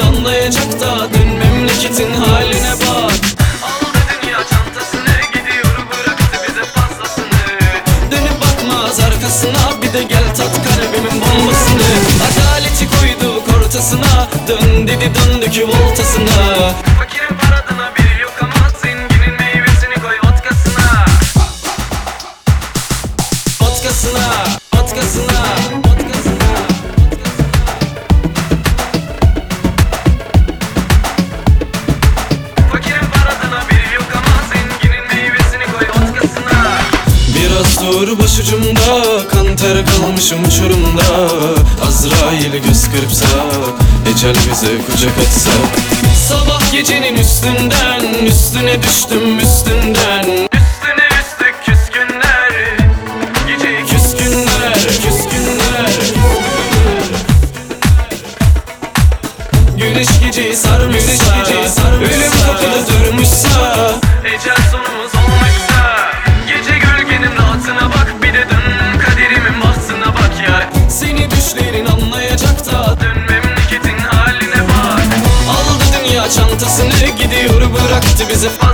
anlayacak da dön memleketin haline bak. Aldı dünya çantasını, gidiyor bıraktı bize fazlasını. Dönüp bakmaz arkasına, bir de gel tat kalbimin bombasını. Adaleti koyduk ortasına, dön dedi döndük voltasına. Fakirin paradına bir yok ama zenginin meyvesini koy vodkasına. Vodkasına, vodkasına, vodkasına. Fakirin paradına bir yok ama zenginin meyvesini koy vodkasına. Biraz dur başucumda, kan ter kalmışım uçurumda. Azrail'i göz kırpsa, ecel bize kucak açsa. Sabah gecenin üstünden, üstüne düştüm üstünden. Üstüne üstlük küskünler, geceyi küskünler, küskünler. Güneş geceyi sarmışsa, ölüm kapıda durmuşsa, ecel sonumuz olmuşsa. Gece gölgenin rahatına bak, bir de dön kaderimin bahtına bak ya. Seni düşlerin anlayacak da dön memleketin haline bak. Aldı dünya çantasını, gidiyor bıraktı bize